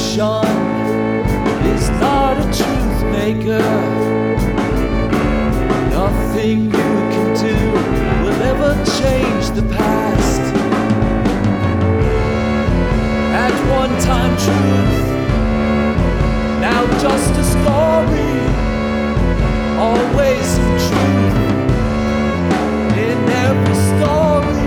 conviction is not a truth maker. Nothing you can do will ever change the past. At one time truth, now just a story. Always some truth in every story.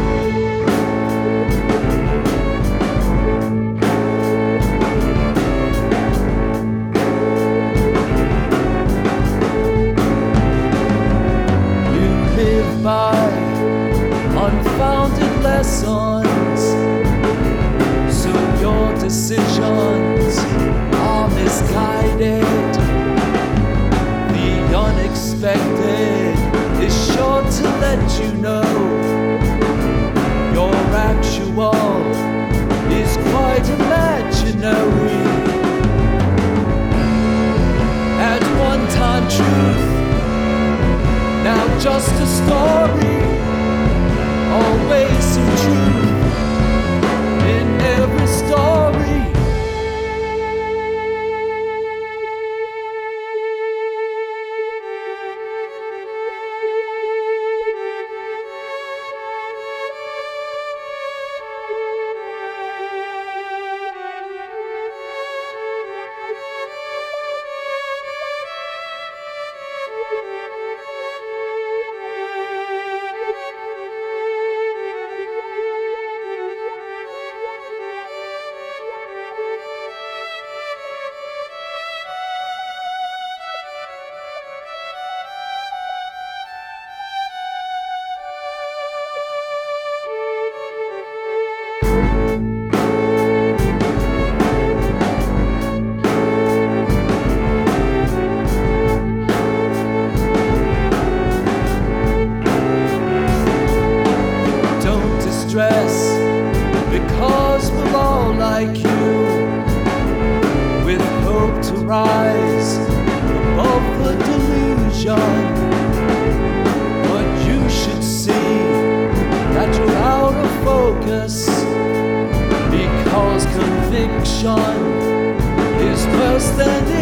You live by unfounded lessons, so your decisions are misguided. The unexpected is sure to let you know your actual is quite imaginary. At one time truth, now just a story. Always some truth in every story. Because we're all like you, with hope to rise above the delusion. But you should see that you're out of focus, because conviction is worse than